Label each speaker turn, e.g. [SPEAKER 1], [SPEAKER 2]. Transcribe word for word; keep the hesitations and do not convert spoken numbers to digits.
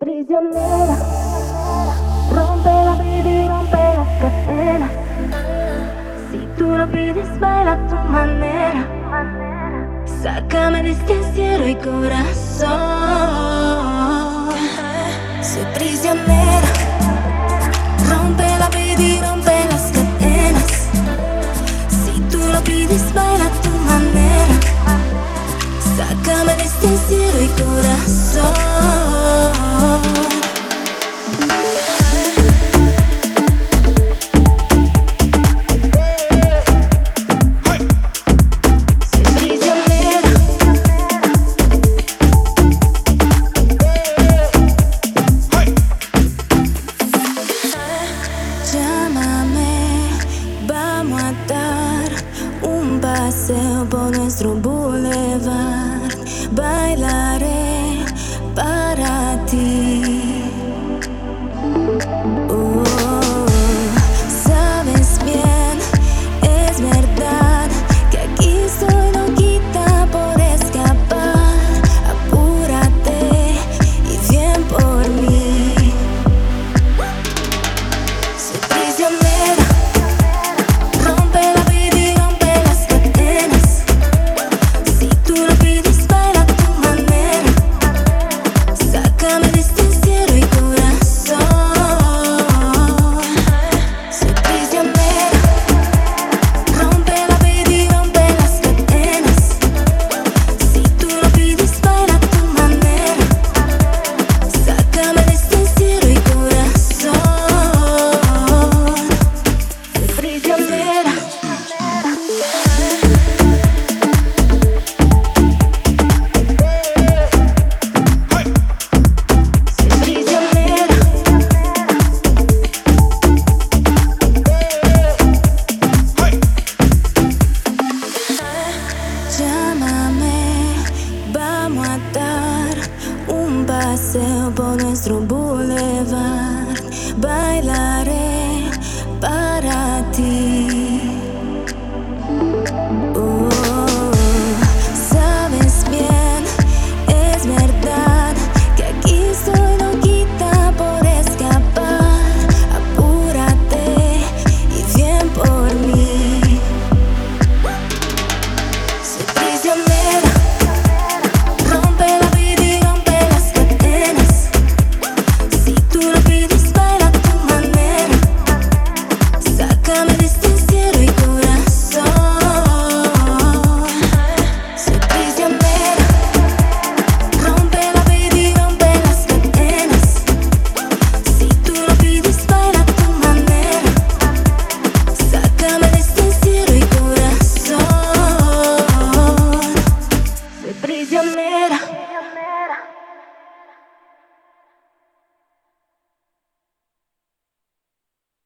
[SPEAKER 1] Prisionera, rompe la vida y rompe las cadenas. Si tú lo pides, baila a tu manera. Sácame de este encierro y corazón. Soy prisionera, rompe la vida y rompe las cadenas. Si tú lo pides, baila a tu manera. Sácame de este encierro y corazón. Paseo por nuestro boulevard, bailaré para ti. Oh, sabes bien, es verdad que aquí soy loquita por escapar. Apúrate y bien por mí. Soy prisionera. Paseo por nuestro boulevard, bailaré